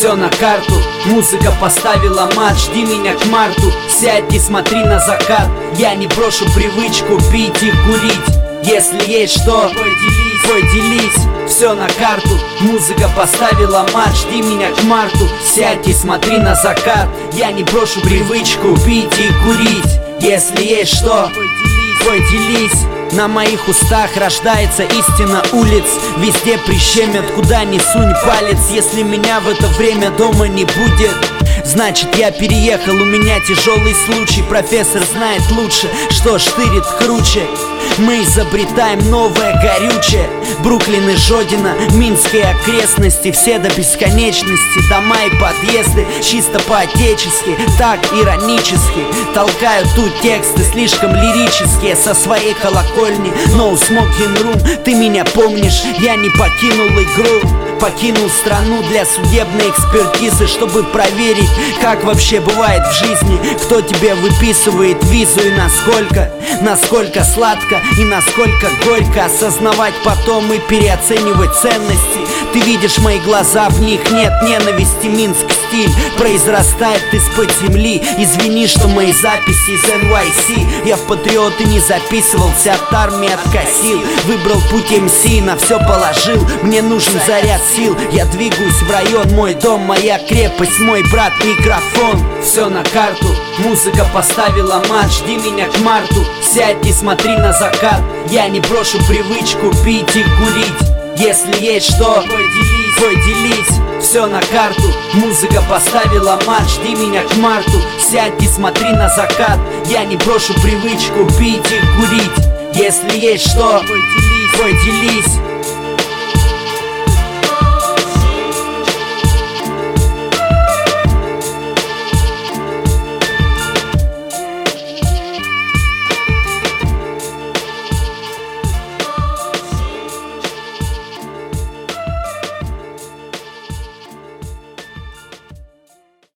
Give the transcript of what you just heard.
все на карту. Музыка поставила мат, жди меня к марту. Сядь и смотри на закат. Я не брошу привычку пить и курить. Если есть что, поделись, все на карту. Музыка поставила мат, жди меня к марту. Сядь и смотри на закат. Я не брошу привычку пить и курить. Если есть что, поделись. На моих устах рождается истина улиц. Везде прищемят, куда ни сунь палец. Если меня в это время дома не будет, значит я переехал, у меня тяжелый случай. Профессор знает лучше, что штырит круче. Мы изобретаем новое горючее. Бруклин и Жодино, Минские окрестности, все до бесконечности. Дома и подъезды, чисто по-отечески, так иронически. Толкают тут тексты слишком лирические со своей колокольни. No smoking room, ты меня помнишь, я не покинул игру. Покинул страну для судебной экспертизы, чтобы проверить, как вообще бывает в жизни. Кто тебе выписывает визу и насколько сладко и насколько горько осознавать потом и переоценивать ценности. Ты видишь мои глаза, в них нет ненависти. Минск стиль произрастает из-под земли. Извини, что мои записи из NYC. Я в патриоты не записывался, от армии откосил. Выбрал путь MC, на все положил. Мне нужен заряд сил. Я двигаюсь в район, мой дом, моя крепость, мой брат микрофон. Все на карту, музыка поставила мат, жди меня к марту. Сядь и смотри на закат. Я не брошу привычку пить и курить. Если есть что, поделись, все на карту. Музыка поставила мат, жди меня к марту. Сядь и смотри на закат. Я не брошу привычку пить и курить. Если есть что, поделись.